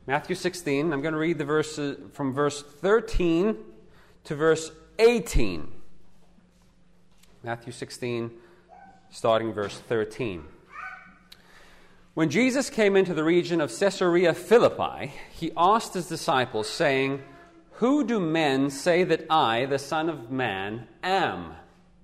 Matthew 16. I'm going to read the verses from verse 13 to verse 18. Matthew 16, starting verse 13. When Jesus came into the region of Caesarea Philippi, he asked his disciples, saying, "Who do men say that I, the Son of Man, am?"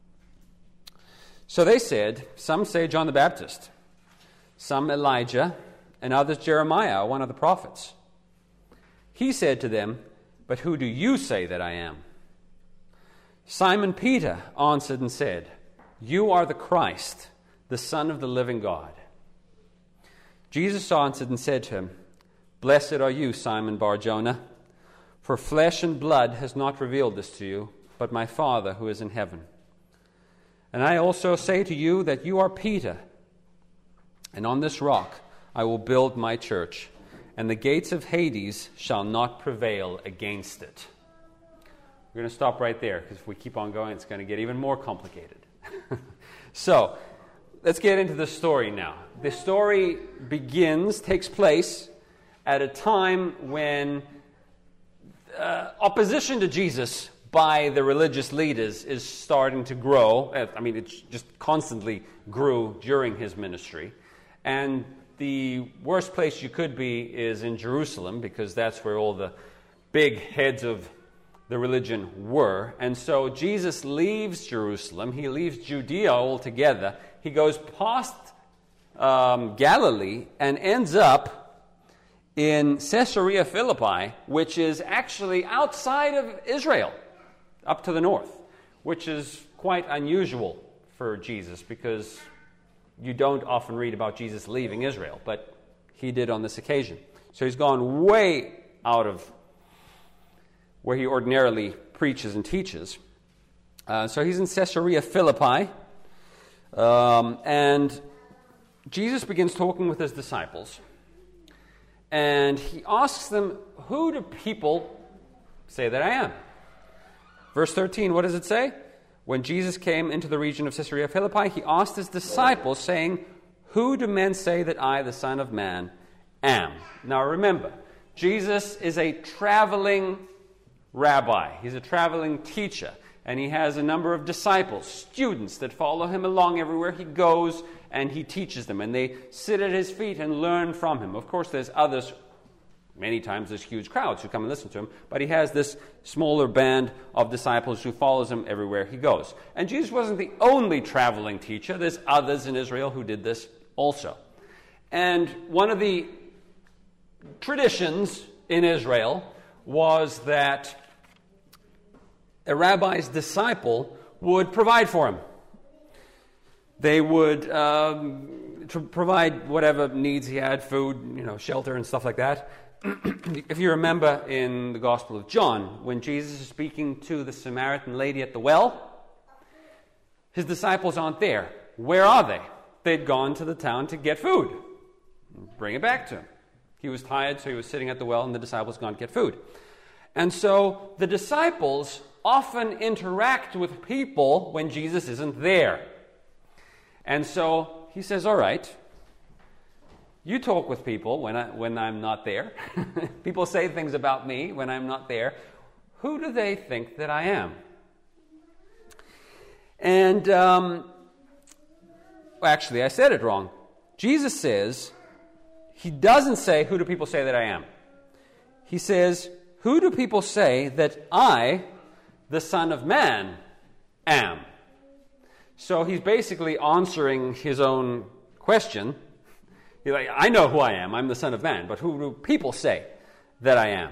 So they said, "Some say John the Baptist, some Elijah, and others Jeremiah, one of the prophets." He said to them, "But who do you say that I am?" Simon Peter answered and said, "You are the Christ, the Son of the living God." Jesus answered and said to him, "Blessed are you, Simon Bar-Jonah, for flesh and blood has not revealed this to you, but my Father who is in heaven. And I also say to you that you are Peter, and on this rock I will build my church, and the gates of Hades shall not prevail against it." We're going to stop right there, because if we keep on going, it's going to get even more complicated. So, let's get into the story now. The story takes place at a time when opposition to Jesus by the religious leaders is starting to grow. I mean, it just constantly grew during his ministry. And the worst place you could be is in Jerusalem, because that's where all the big heads of the religion were. And so Jesus leaves Jerusalem. He leaves Judea altogether. He goes past Galilee and ends up in Caesarea Philippi, which is actually outside of Israel, up to the north, which is quite unusual for Jesus, because you don't often read about Jesus leaving Israel, but he did on this occasion. So he's gone way out of where he ordinarily preaches and teaches. So he's in Caesarea Philippi, and Jesus begins talking with his disciples, and he asks them, "Who do people say that I am?" Verse 13, what does it say? When Jesus came into the region of Caesarea Philippi, he asked his disciples, saying, "Who do men say that I, the Son of Man, am?" Now remember, Jesus is a traveling rabbi. He's a traveling teacher. And he has a number of disciples, students that follow him along everywhere he goes, and he teaches them. And they sit at his feet and learn from him. Of course, there's others. Many times there's huge crowds who come and listen to him. But he has this smaller band of disciples who follows him everywhere he goes. And Jesus wasn't the only traveling teacher. There's others in Israel who did this also. And one of the traditions in Israel was that a rabbi's disciple would provide for him. They would provide whatever needs he had, food, shelter and stuff like that. If you remember in the Gospel of John, when Jesus is speaking to the Samaritan lady at the well, his disciples aren't there. Where are they? They'd gone to the town to get food. Bring it back to him. He was tired, so he was sitting at the well, and the disciples gone to get food. And so the disciples often interact with people when Jesus isn't there. And so he says, "All right, you talk with people when I'm not there. People say things about me when I'm not there. Who do they think that I am?" And actually, I said it wrong. Jesus says, he doesn't say, "Who do people say that I am?" He says, "Who do people say that I, the Son of Man, am?" So he's basically answering his own question. He's like, "I know who I am. I'm the Son of Man. But who do people say that I am?"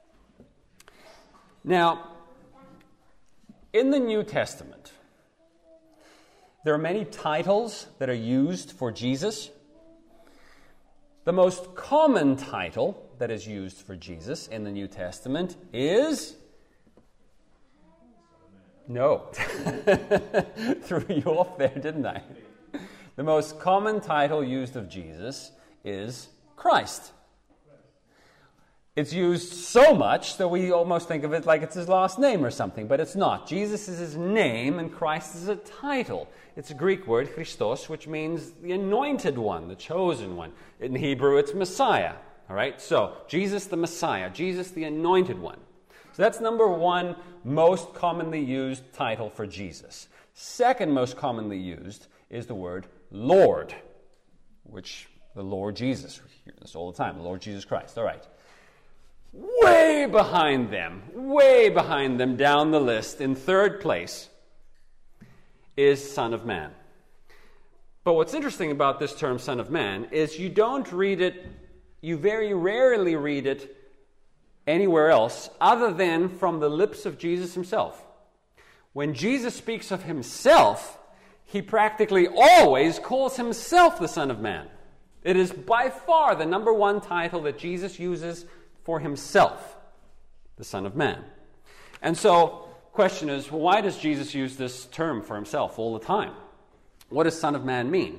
Now, in the New Testament, there are many titles that are used for Jesus. The most common title that is used for Jesus in the New Testament is... No. Threw you off there, didn't I? The most common title used of Jesus is Christ. It's used so much that we almost think of it like it's his last name or something, but it's not. Jesus is his name and Christ is a title. It's a Greek word, Christos, which means the anointed one, the chosen one. In Hebrew, it's Messiah. All right? So, Jesus the Messiah, Jesus the Anointed One. So that's number one most commonly used title for Jesus. Second most commonly used is the word Lord, which the Lord Jesus, we hear this all the time, the Lord Jesus Christ. All right. Way behind them down the list, in third place, is Son of Man. But what's interesting about this term, Son of Man, is you don't read it, you very rarely read it anywhere else other than from the lips of Jesus himself. When Jesus speaks of himself, he practically always calls himself the Son of Man. It is by far the number one title that Jesus uses for himself, the Son of Man. And so, question is, well, why does Jesus use this term for himself all the time? What does Son of Man mean?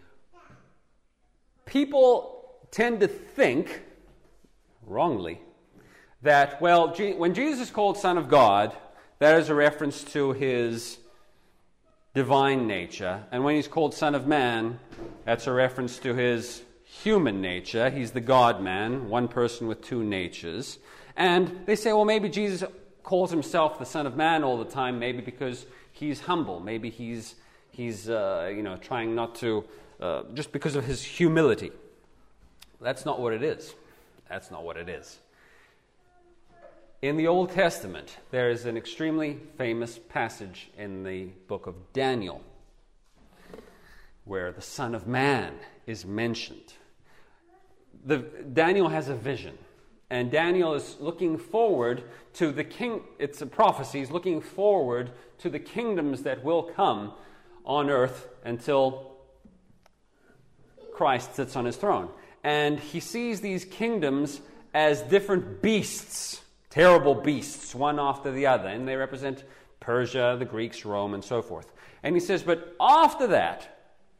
People tend to think, wrongly, that, well, when Jesus is called Son of God, that is a reference to his divine nature. And when he's called Son of Man, that's a reference to his human nature. He's the God-man, one person with two natures. And they say, well, maybe Jesus calls himself the Son of Man all the time, maybe because he's humble. Maybe he's trying not to, just because of his humility. That's not what it is. That's not what it is. In the Old Testament, there is an extremely famous passage in the book of Daniel where the Son of Man is mentioned. Daniel has a vision, and Daniel is looking forward to the king. It's a prophecy. He's looking forward to the kingdoms that will come on earth until Christ sits on his throne. And he sees these kingdoms as different beasts, terrible beasts, one after the other, and they represent Persia, the Greeks, Rome, and so forth. And he says, but after that,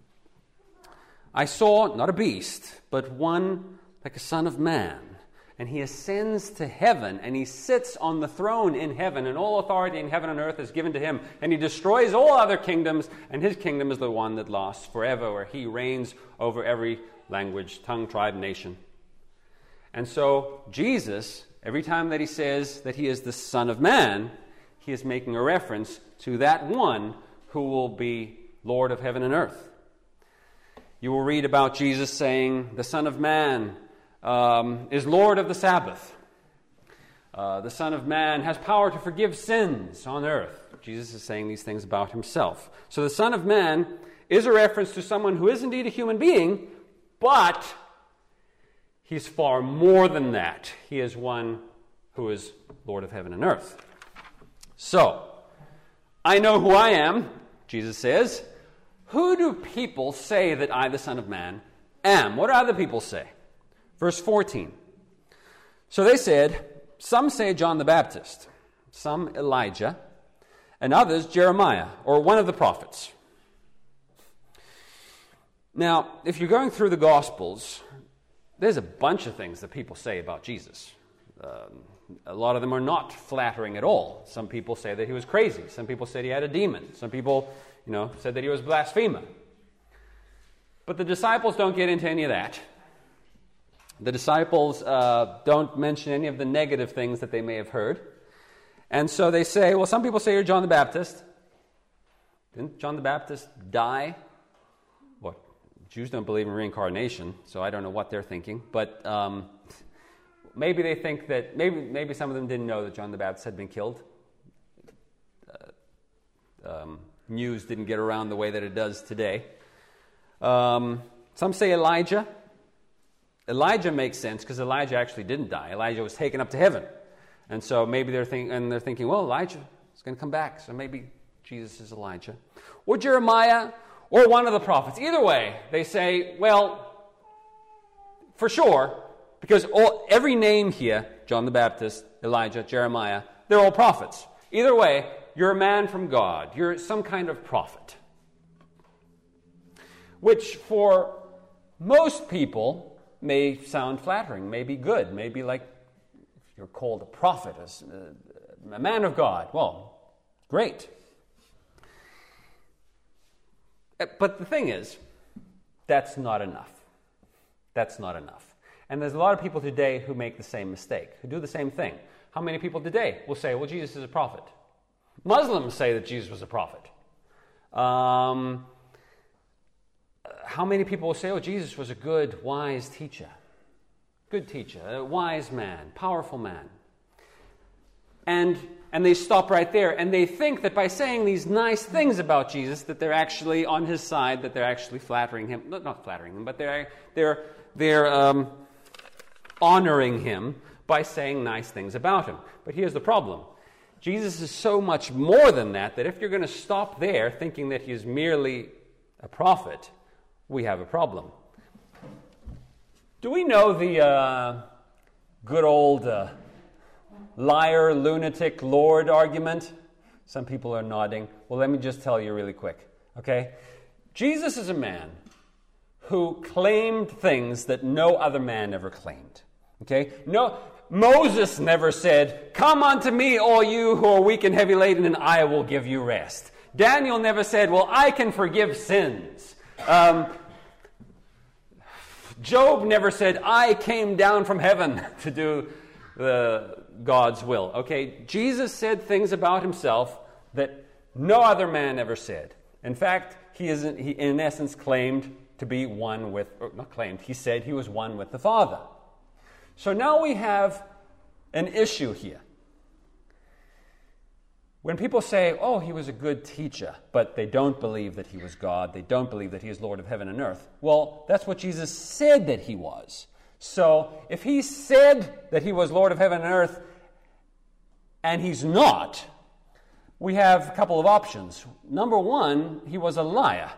I saw not a beast, but one like a son of man. And he ascends to heaven, and he sits on the throne in heaven, and all authority in heaven and earth is given to him. And he destroys all other kingdoms, and his kingdom is the one that lasts forever, where he reigns over every language, tongue, tribe, nation. And so Jesus, every time that he says that he is the Son of Man, he is making a reference to that one who will be Lord of heaven and earth. You will read about Jesus saying, the Son of Man is Lord of the Sabbath. The Son of Man has power to forgive sins on earth. Jesus is saying these things about himself. So the Son of Man is a reference to someone who is indeed a human being, but he's far more than that. He is one who is Lord of heaven and earth. So, I know who I am, Jesus says. Who do people say that I, the Son of Man, am? What do other people say? Verse 14. So they said, some say John the Baptist, some Elijah, and others Jeremiah, or one of the prophets. Now, if you're going through the Gospels, there's a bunch of things that people say about Jesus. A lot of them are not flattering at all. Some people say that he was crazy. Some people said he had a demon. Some people, said that he was a blasphemer. But the disciples don't get into any of that. The disciples don't mention any of the negative things that they may have heard. And so they say, well, some people say you're John the Baptist. Didn't John the Baptist die? What? Jews don't believe in reincarnation, so I don't know what they're thinking. But maybe they think that, maybe some of them didn't know that John the Baptist had been killed. News didn't get around the way that it does today. Some say Elijah. Elijah makes sense because Elijah actually didn't die. Elijah was taken up to heaven. And so maybe they're thinking, well, Elijah is going to come back, so maybe Jesus is Elijah. Or Jeremiah, or one of the prophets. Either way, they say, well, for sure, because every name here, John the Baptist, Elijah, Jeremiah, they're all prophets. Either way, you're a man from God. You're some kind of prophet. Which for most people may sound flattering, may be good, may be like if you're called a prophet, a man of God. Well, great. But the thing is, that's not enough. That's not enough. And there's a lot of people today who make the same mistake, who do the same thing. How many people today will say, well, Jesus is a prophet? Muslims say that Jesus was a prophet. How many people will say, oh, Jesus was a good, wise teacher? Good teacher, a wise man, powerful man. And they stop right there, and they think that by saying these nice things about Jesus, that they're actually on his side, that they're actually flattering him. Not flattering him, but they're honoring him by saying nice things about him. But here's the problem. Jesus is so much more than that, that if you're going to stop there thinking that he's merely a prophet, we have a problem. Do we know the good old liar, lunatic, Lord argument? Some people are nodding. Well, let me just tell you really quick, okay? Jesus is a man who claimed things that no other man ever claimed, okay? No, Moses never said, come unto me, all you who are weak and heavy laden, and I will give you rest. Daniel never said, well, I can forgive sins. Job never said, I came down from heaven to do God's will. Okay, Jesus said things about himself that no other man ever said. In fact, he in essence claimed to be one with, or not claimed, he said he was one with the Father. So now we have an issue here. When people say, oh, he was a good teacher, but they don't believe that he was God, they don't believe that he is Lord of heaven and earth, well, that's what Jesus said that he was. So if he said that he was Lord of heaven and earth, and he's not, we have a couple of options. Number one, he was a liar.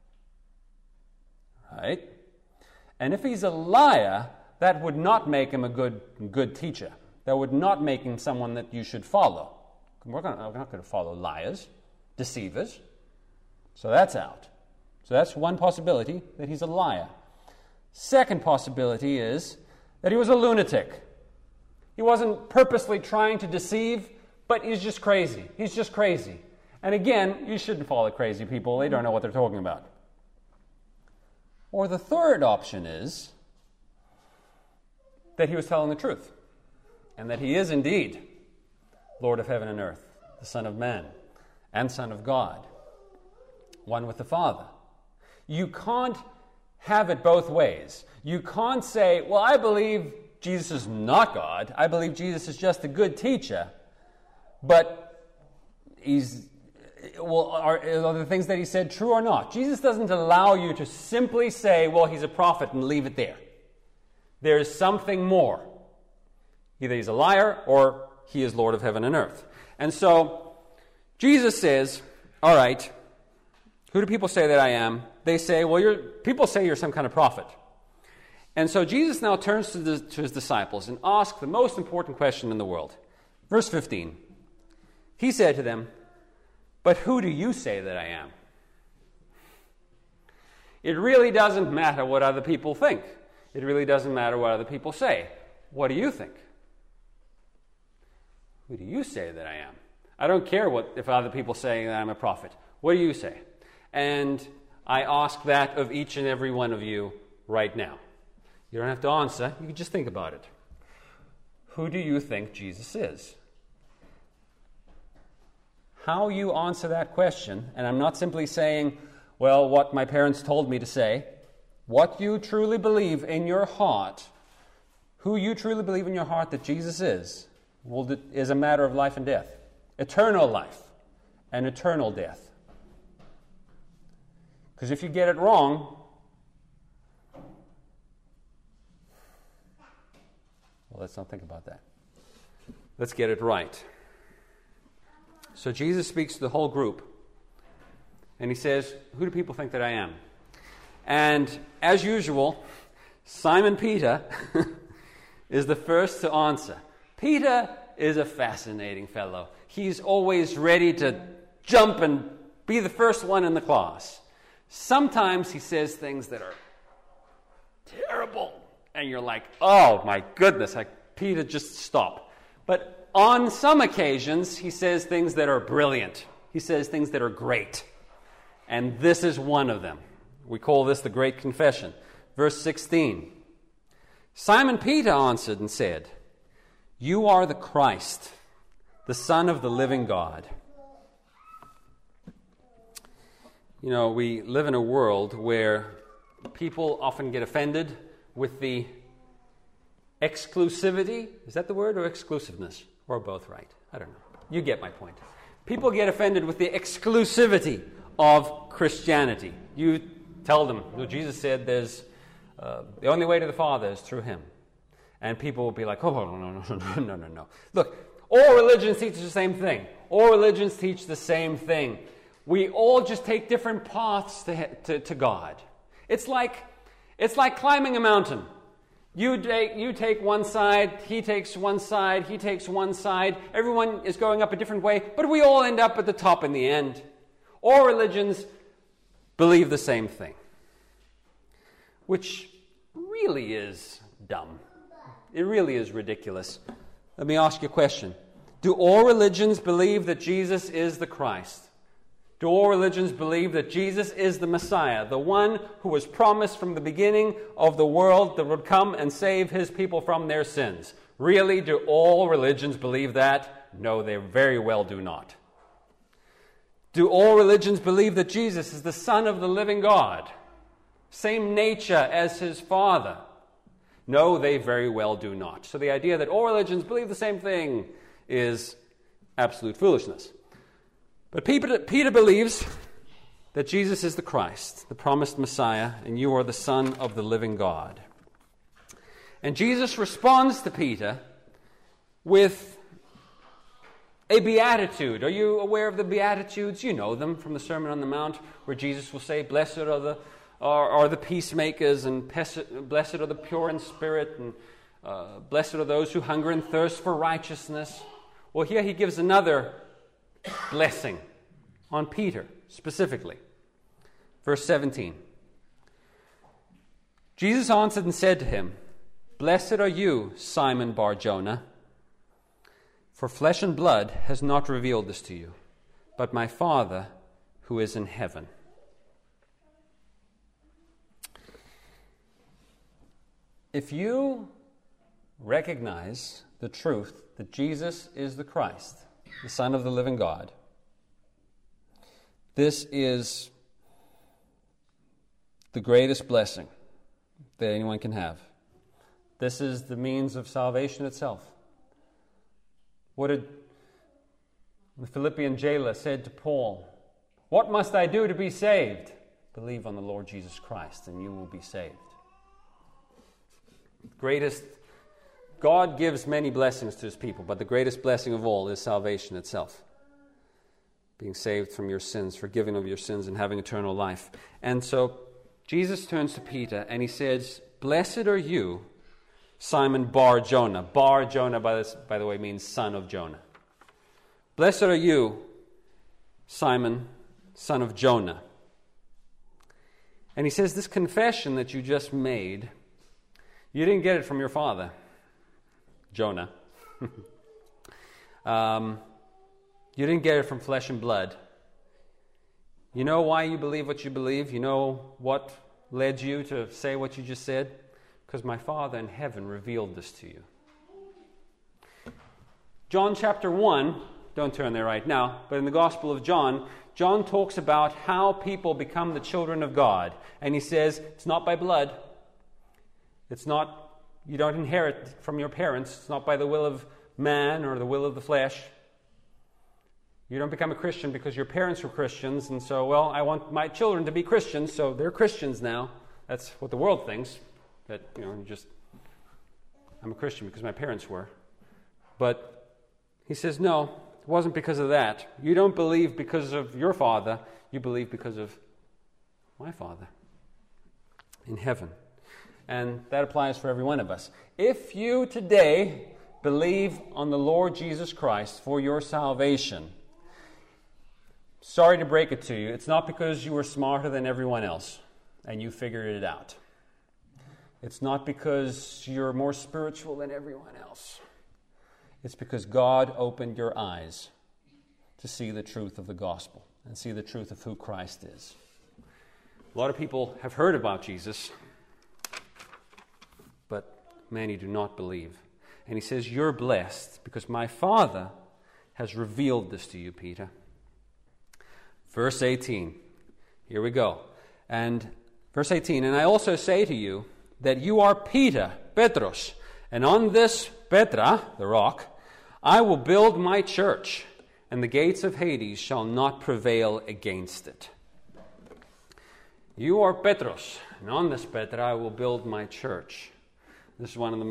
Right? And if he's a liar, that would not make him a good teacher. That would not make him someone that you should follow. We're not going to follow liars, deceivers. So that's out. So that's one possibility, that he's a liar. Second possibility is that he was a lunatic. He wasn't purposely trying to deceive, but he's just crazy. He's just crazy. And again, you shouldn't follow crazy people. They don't know what they're talking about. Or the third option is that he was telling the truth, and that he is indeed Lord of heaven and earth, the Son of Man, and Son of God, one with the Father. You can't have it both ways. You can't say, well, I believe Jesus is not God. I believe Jesus is just a good teacher, but are the things that he said true or not? Jesus doesn't allow you to simply say, well, he's a prophet and leave it there. There's something more. Either he's a liar or he is Lord of heaven and earth. And so Jesus says, all right, who do people say that I am? They say, well, people say you're some kind of prophet. And so Jesus now turns to his disciples and asks the most important question in the world. Verse 15. He said to them, but who do you say that I am? It really doesn't matter what other people think. It really doesn't matter what other people say. What do you think? Who do you say that I am? I don't care if other people say that I'm a prophet. What do you say? And I ask that of each and every one of you right now. You don't have to answer. You can just think about it. Who do you think Jesus is? How you answer that question, and I'm not simply saying, well, what my parents told me to say, what you truly believe in your heart, who you truly believe in your heart that Jesus is a matter of life and death. Eternal life and eternal death. Because if you get it wrong, well, let's not think about that. Let's get it right. So Jesus speaks to the whole group, and he says, who do people think that I am? And as usual, Simon Peter is the first to answer. Peter is a fascinating fellow. He's always ready to jump and be the first one in the class. Sometimes he says things that are terrible, and you're like, oh my goodness, Peter, just stop. But on some occasions, he says things that are brilliant. He says things that are great. And this is one of them. We call this the Great Confession. Verse 16. Simon Peter answered and said, "You are the Christ, the Son of the living God." You know, we live in a world where people often get offended with the exclusivity. Is that the word, or exclusiveness? Or both, right? I don't know. You get my point. People get offended with the exclusivity of Christianity. You tell them, well, Jesus said there's the only way to the Father is through him. And people will be like, oh, no. Look, all religions teach the same thing. All religions teach the same thing. We all just take different paths to God. It's like climbing a mountain. You take one side, he takes one side, he takes one side. Everyone is going up a different way, but we all end up at the top in the end. All religions believe the same thing, which really is dumb. It really is ridiculous. Let me ask you a question. Do all religions believe that Jesus is the Christ? Do all religions believe that Jesus is the Messiah, the one who was promised from the beginning of the world that would come and save his people from their sins? Really, do all religions believe that? No, they very well do not. Do all religions believe that Jesus is the Son of the living God, same nature as his Father? No, they very well do not. So the idea that all religions believe the same thing is absolute foolishness. But Peter believes that Jesus is the Christ, the promised Messiah, and you are the Son of the living God. And Jesus responds to Peter with a beatitude. Are you aware of the Beatitudes? You know them from the Sermon on the Mount, where Jesus will say, "Blessed are the peacemakers, and blessed are the pure in spirit, and blessed are those who hunger and thirst for righteousness." Well, here he gives another blessing on Peter specifically. Verse 17. Jesus answered and said to him, "Blessed are you, Simon Bar-Jonah, for flesh and blood has not revealed this to you, but my Father who is in heaven." If you recognize the truth that Jesus is the Christ, the Son of the living God, this is the greatest blessing that anyone can have. This is the means of salvation itself. What did the Philippian jailer said to Paul? "What must I do to be saved?" "Believe on the Lord Jesus Christ, and you will be saved." God gives many blessings to his people, but the greatest blessing of all is salvation itself. Being saved from your sins, forgiven of your sins, and having eternal life. And so Jesus turns to Peter and he says, "Blessed are you, Simon Bar-Jonah." Bar-Jonah, by the way, means son of Jonah. "Blessed are you, Simon, son of Jonah." And he says, this confession that you just made, you didn't get it from your father, Jonah. You didn't get it from flesh and blood. You know why you believe what you believe? You know what led you to say what you just said? Because my Father in heaven revealed this to you. John chapter 1, don't turn there right now, but in the Gospel of John, John talks about how people become the children of God. And he says, it's not by blood. It's not, you don't inherit from your parents. It's not by the will of man or the will of the flesh. You don't become a Christian because your parents were Christians, and so, well, I want my children to be Christians, so they're Christians now. That's what the world thinks, that, I'm a Christian because my parents were. But he says, no, it wasn't because of that. You don't believe because of your Father, you believe because of my Father in heaven. And that applies for every one of us. If you today believe on the Lord Jesus Christ for your salvation, sorry to break it to you, it's not because you were smarter than everyone else and you figured it out. It's not because you're more spiritual than everyone else. It's because God opened your eyes to see the truth of the gospel and see the truth of who Christ is. A lot of people have heard about Jesus, but many do not believe. And he says, you're blessed because my Father has revealed this to you, Peter. Verse 18. Here we go. And verse 18, and I also say to you that you are Peter, Petros, and on this Petra, the rock, I will build my church, and the gates of Hades shall not prevail against it. You are Petros, and on this Petra I will build my church. This is one of the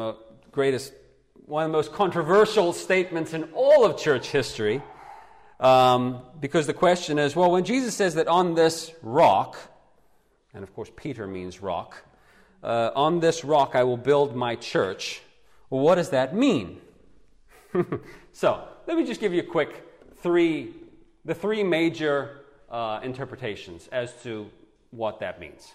most controversial statements in all of church history, because the question is, well, when Jesus says that on this rock, and of course Peter means rock, on this rock I will build my church, well, what does that mean? So, let me just give you a quick three major interpretations as to what that means.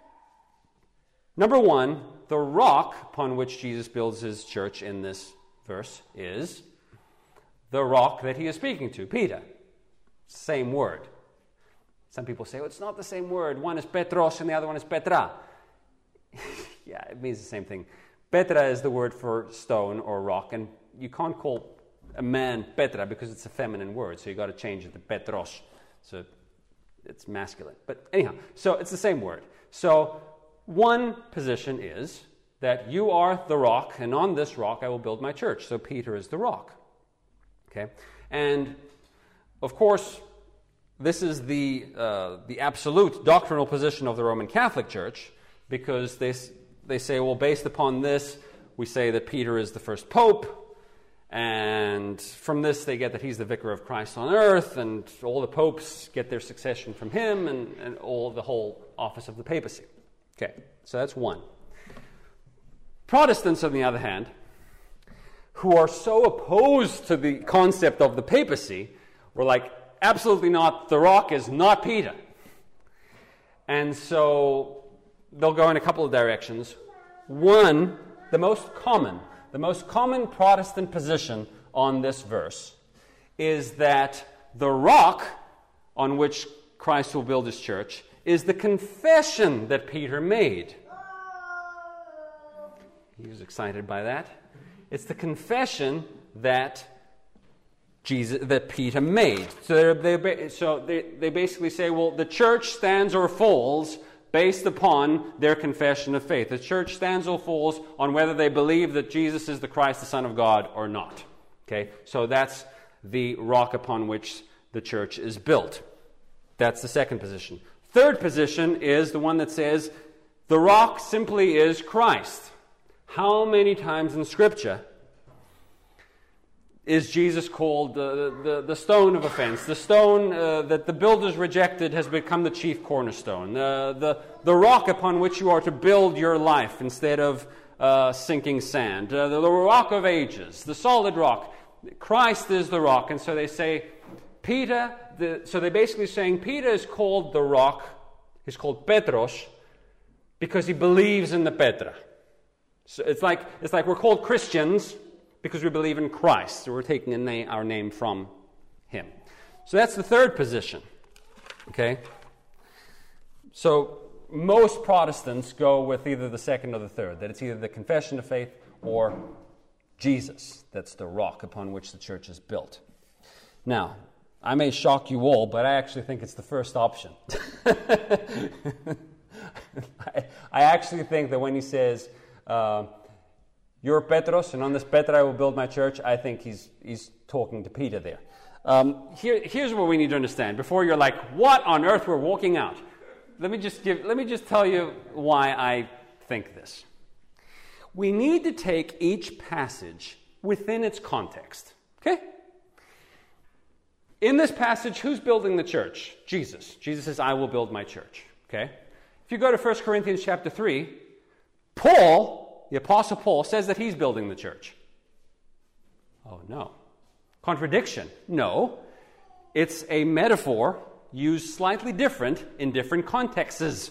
Number one, the rock upon which Jesus builds his church in this verse is the rock that he is speaking to, Peter. Same word. Some people say, well, it's not the same word. One is Petros and the other one is Petra. Yeah, it means the same thing. Petra is the word for stone or rock, and you can't call a man Petra because it's a feminine word, so you've got to change it to Petros. So it's masculine. But anyhow, so it's the same word. So one position is that you are the rock, and on this rock I will build my church. So Peter is the rock. Okay? And of course, this is the absolute doctrinal position of the Roman Catholic Church, because they say, well, based upon this, we say that Peter is the first pope, and from this they get that he's the vicar of Christ on earth, and all the popes get their succession from him, and the whole office of the papacy. Okay, so that's one. Protestants, on the other hand, who are so opposed to the concept of the papacy, were like, absolutely not, the rock is not Peter. And so they'll go in a couple of directions. One, the most common Protestant position on this verse is that the rock on which Christ will build his church is the confession that Peter made. He was excited by that. It's the confession that Peter made. So they basically say, well, the church stands or falls based upon their confession of faith. The church stands or falls on whether they believe that Jesus is the Christ, the Son of God, or not. Okay, so that's the rock upon which the church is built. That's the second position. Third position is the one that says the rock simply is Christ. How many times in Scripture is Jesus called the stone of offense? The stone that the builders rejected has become the chief cornerstone. The rock upon which you are to build your life instead of sinking sand. The rock of ages, the solid rock. Christ is the rock. And so they say, so they're basically saying Peter is called the rock. He's called Petros because he believes in the Petra. So it's like we're called Christians because we believe in Christ. So we're taking our name from him. So that's the third position. Okay? So most Protestants go with either the second or the third, that it's either the confession of faith or Jesus. That's the rock upon which the church is built. Now, I may shock you all, but I actually think it's the first option. I actually think that when he says, you're Petros, and on this Petra I will build my church, I think he's talking to Peter there. Here's what we need to understand. Before you're like, what on earth we're walking out? Let me just tell you why I think this. We need to take each passage within its context. Okay? In this passage, who's building the church? Jesus. Jesus says, I will build my church. Okay? If you go to 1 Corinthians chapter 3, Paul, the Apostle Paul, says that he's building the church. Oh, no. Contradiction. No. It's a metaphor used slightly different in different contexts.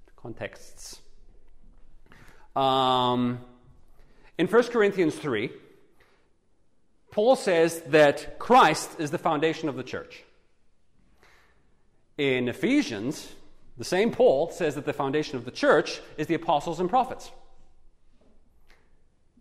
In 1 Corinthians 3, Paul says that Christ is the foundation of the church. In Ephesians, the same Paul says that the foundation of the church is the apostles and prophets.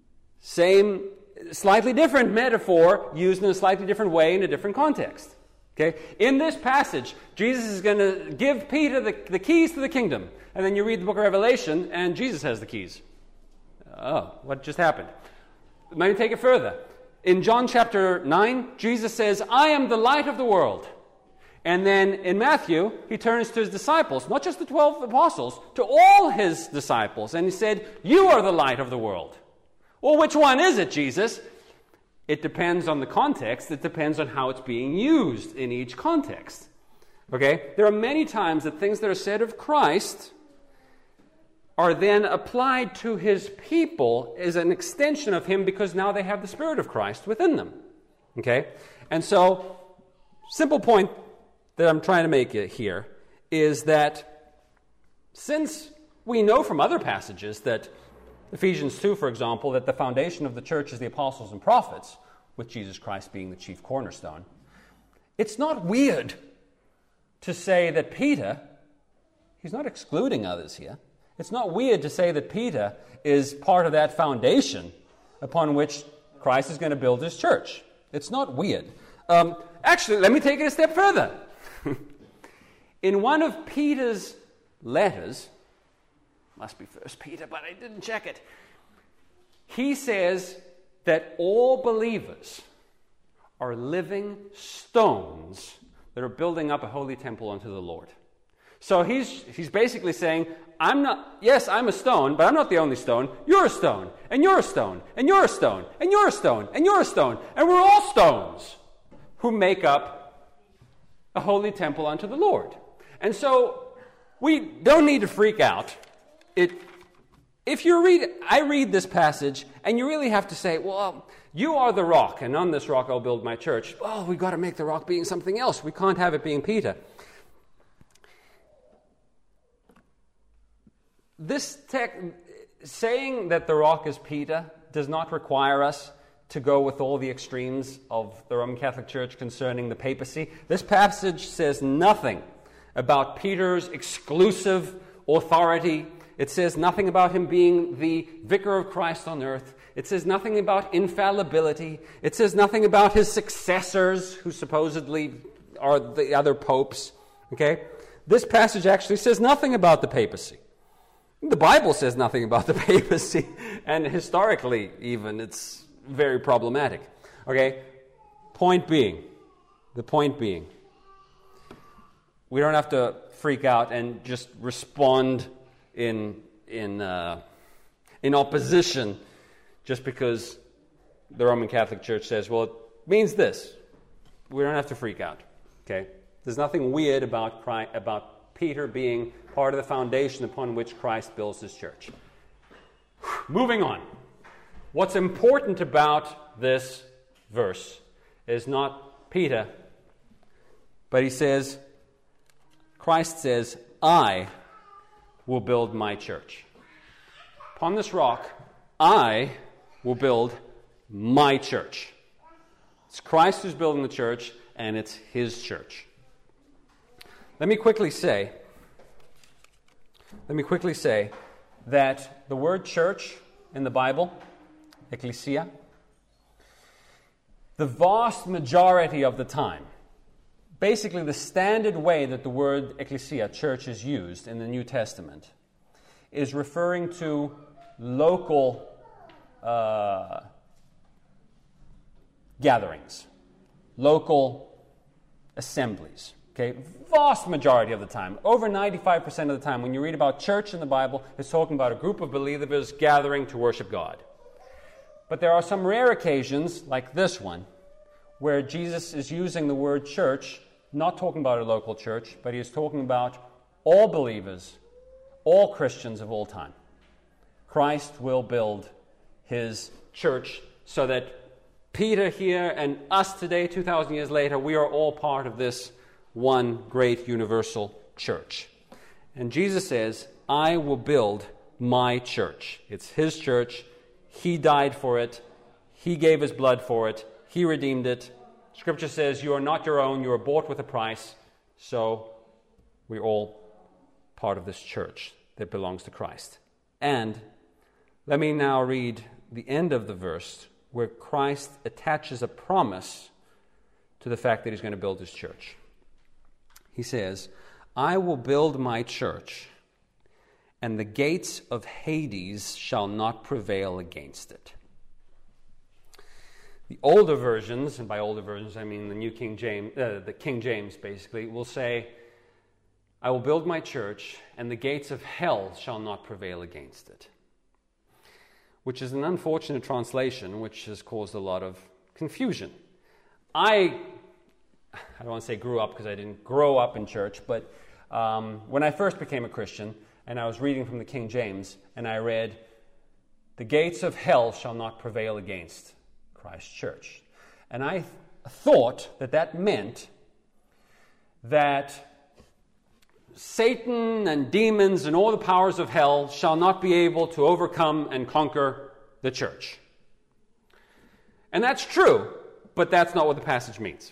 Same, slightly different metaphor used in a slightly different way in a different context. Okay? In this passage, Jesus is going to give Peter the keys to the kingdom. And then you read the book of Revelation, and Jesus has the keys. Oh, what just happened? Let me take it further. In John chapter 9, Jesus says, I am the light of the world. And then in Matthew, he turns to his disciples, not just the 12 apostles, to all his disciples. And he said, you are the light of the world. Well, which one is it, Jesus? It depends on the context. It depends on how it's being used in each context. Okay? There are many times that things that are said of Christ are then applied to his people as an extension of him because now they have the Spirit of Christ within them. Okay? And so, simple point that I'm trying to make here is that since we know from other passages that Ephesians 2, for example, that the foundation of the church is the apostles and prophets, with Jesus Christ being the chief cornerstone, it's not weird to say that Peter, he's not excluding others here, it's not weird to say that Peter is part of that foundation upon which Christ is going to build his church. It's not weird. Actually, let me take it a step further. In one of Peter's letters, must be 1 Peter, but I didn't check it, he says that all believers are living stones that are building up a holy temple unto the Lord. So he's basically saying, I'm a stone, but I'm not the only stone. You're a stone, and you're a stone, and you're a stone, and you're a stone, and you're a stone, and we're all stones who make up a holy temple unto the Lord. And so we don't need to freak out. I read this passage, and you really have to say, well, you are the rock, and on this rock I'll build my church. Oh, we've got to make the rock being something else. We can't have it being Peter. This text, saying that the rock is Peter, does not require us to go with all the extremes of the Roman Catholic Church concerning the papacy. This passage says nothing about Peter's exclusive authority. It says nothing about him being the vicar of Christ on earth. It says nothing about infallibility. It says nothing about his successors, who supposedly are the other popes. Okay? This passage actually says nothing about the papacy. The Bible says nothing about the papacy, and historically even, it's very problematic. Okay? The point being, we don't have to freak out and just respond in opposition just because the Roman Catholic Church says, well, it means this. We don't have to freak out. Okay? There's nothing weird about Peter being part of the foundation upon which Christ builds his church. Moving on. What's important about this verse is not Peter, but Christ says, I will build my church. Upon this rock, I will build my church. It's Christ who's building the church, and it's his church. Let me quickly say that the word church in the Bible, ecclesia, the vast majority of the time, basically the standard way that the word ecclesia, church, is used in the New Testament, is referring to local gatherings, local assemblies. Okay, vast majority of the time, over 95% of the time, when you read about church in the Bible, it's talking about a group of believers gathering to worship God. But there are some rare occasions, like this one, where Jesus is using the word church, not talking about a local church, but he is talking about all believers, all Christians of all time. Christ will build his church so that Peter here and us today, 2,000 years later, we are all part of this one great universal church. And Jesus says, I will build my church. It's his church. He died for it. He gave his blood for it. He redeemed it. Scripture says you are not your own. You are bought with a price. So we're all part of this church that belongs to Christ. And let me now read the end of the verse where Christ attaches a promise to the fact that he's going to build his church. He says, I will build my church, and the gates of Hades shall not prevail against it. The older versions, and by older versions I mean the New King James, the King James basically, will say, I will build my church, and the gates of hell shall not prevail against it. Which is an unfortunate translation, which has caused a lot of confusion. I don't want to say grew up because I didn't grow up in church, but when I first became a Christian, and I was reading from the King James, and I read, the gates of hell shall not prevail against Christ's church. And I thought that meant that Satan and demons and all the powers of hell shall not be able to overcome and conquer the church. And that's true, but that's not what the passage means.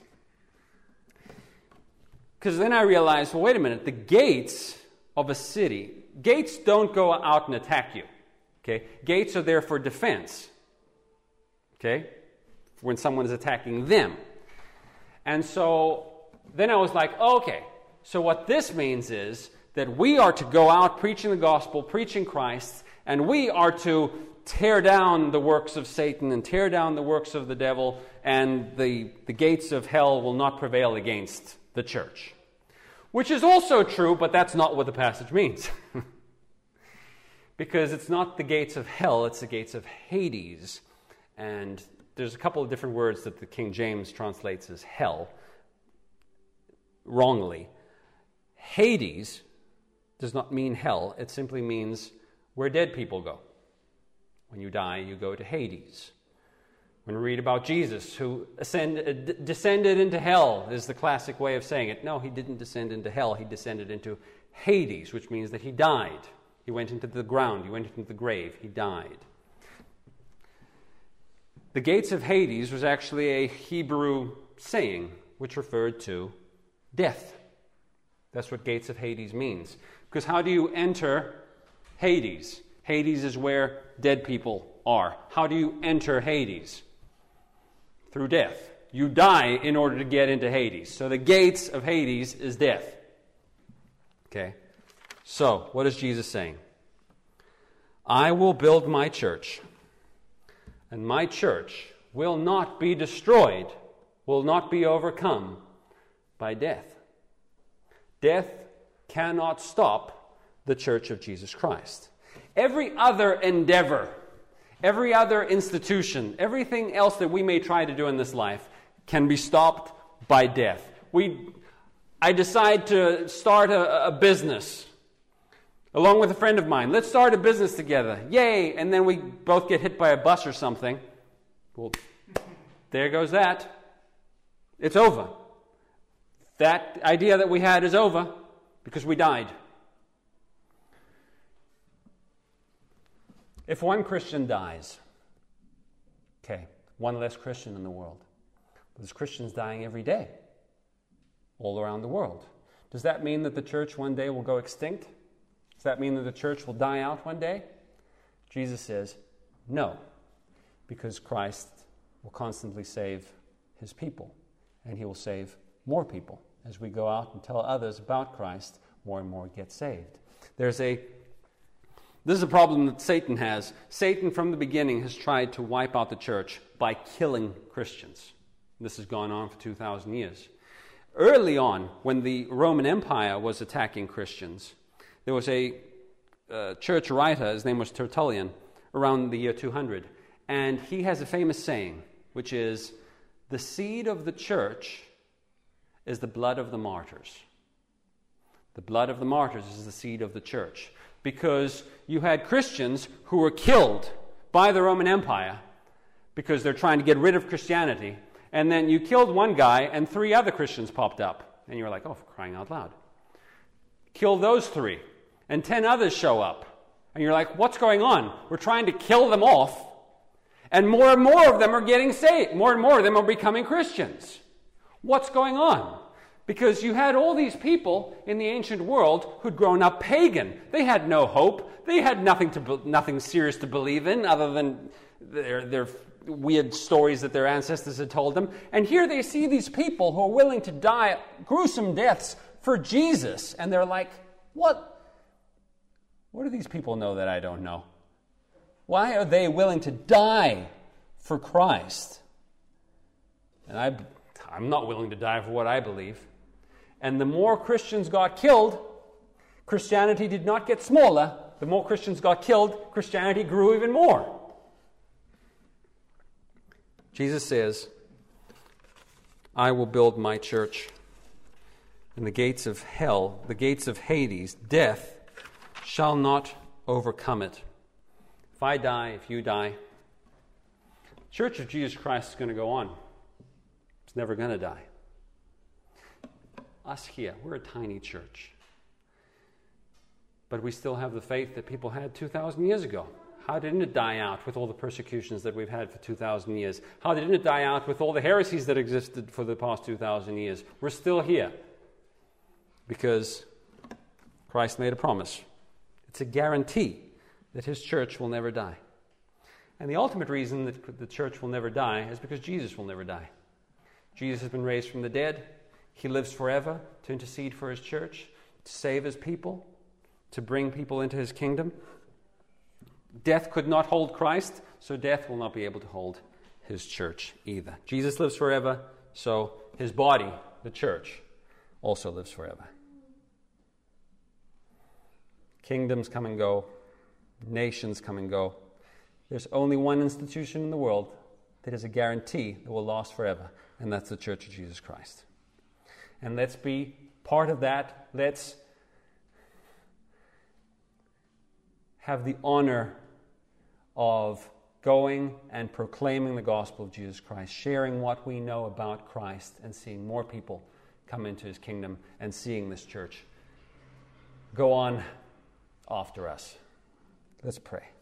Because then I realized, well, wait a minute, the gates of a city, gates don't go out and attack you. Okay? Gates are there for defense. Okay? When someone is attacking them. And so then I was like, okay, so what this means is that we are to go out preaching the gospel, preaching Christ, and we are to tear down the works of Satan and tear down the works of the devil, and the gates of hell will not prevail against the church. Which is also true, but that's not what the passage means. Because it's not the gates of hell, it's the gates of Hades. And there's a couple of different words that the King James translates as hell, wrongly. Hades does not mean hell. It simply means where dead people go. When you die, you go to Hades. When we read about Jesus, who descended into hell, is the classic way of saying it. No, he didn't descend into hell. He descended into Hades, which means that he died. He went into the ground. He went into the grave. He died. The gates of Hades was actually a Hebrew saying which referred to death. That's what gates of Hades means. Because how do you enter Hades? Hades is where dead people are. How do you enter Hades? Through death. You die in order to get into Hades. So the gates of Hades is death. Okay. So, what is Jesus saying? I will build my church, and my church will not be destroyed, will not be overcome by death. Death cannot stop the church of Jesus Christ. Every other endeavor, every other institution, everything else that we may try to do in this life can be stopped by death. I decide to start a business along with a friend of mine. Let's start a business together. Yay! And then we both get hit by a bus or something. Well, there goes that. It's over. That idea that we had is over because we died. If one Christian dies, okay, one less Christian in the world. There's Christians dying every day, all around the world. Does that mean that the church one day will go extinct? Does that mean that the church will die out one day? Jesus says, no, because Christ will constantly save his people, and he will save more people. As we go out and tell others about Christ, more and more get saved. This is a problem that Satan has. Satan, from the beginning, has tried to wipe out the church by killing Christians. This has gone on for 2,000 years. Early on, when the Roman Empire was attacking Christians, there was a church writer, his name was Tertullian, around the year 200. And he has a famous saying, which is, the seed of the church is the blood of the martyrs. The blood of the martyrs is the seed of the church. Because you had Christians who were killed by the Roman Empire because they're trying to get rid of Christianity. And then you killed one guy and 3 other Christians popped up. And you were like, oh, for crying out loud. Kill those 3. And 10 others show up. And you're like, what's going on? We're trying to kill them off. And more of them are getting saved. More and more of them are becoming Christians. What's going on? Because you had all these people in the ancient world who'd grown up pagan. They had no hope. They had nothing serious to believe in other than their weird stories that their ancestors had told them. And here they see these people who are willing to die gruesome deaths for Jesus. And they're like, what do these people know that I don't know? Why are they willing to die for Christ? And I'm not willing to die for what I believe. And the more Christians got killed, Christianity did not get smaller. The more Christians got killed, Christianity grew even more. Jesus says, I will build my church, and the gates of hell, the gates of Hades, death, shall not overcome it. If I die, if you die, Church of Jesus Christ is going to go on. It's never going to die. Us here, we're a tiny church. But we still have the faith that people had 2,000 years ago. How didn't it die out with all the persecutions that we've had for 2,000 years? How didn't it die out with all the heresies that existed for the past 2,000 years? We're still here because Christ made a promise. It's a guarantee that his church will never die. And the ultimate reason that the church will never die is because Jesus will never die. Jesus has been raised from the dead. He lives forever to intercede for his church, to save his people, to bring people into his kingdom. Death could not hold Christ, so death will not be able to hold his church either. Jesus lives forever, so his body, the church, also lives forever. Kingdoms come and go. Nations come and go. There's only one institution in the world that is a guarantee that will last forever, and that's the Church of Jesus Christ. And let's be part of that. Let's have the honor of going and proclaiming the gospel of Jesus Christ, sharing what we know about Christ, and seeing more people come into his kingdom and seeing this church go on after us. Let's pray.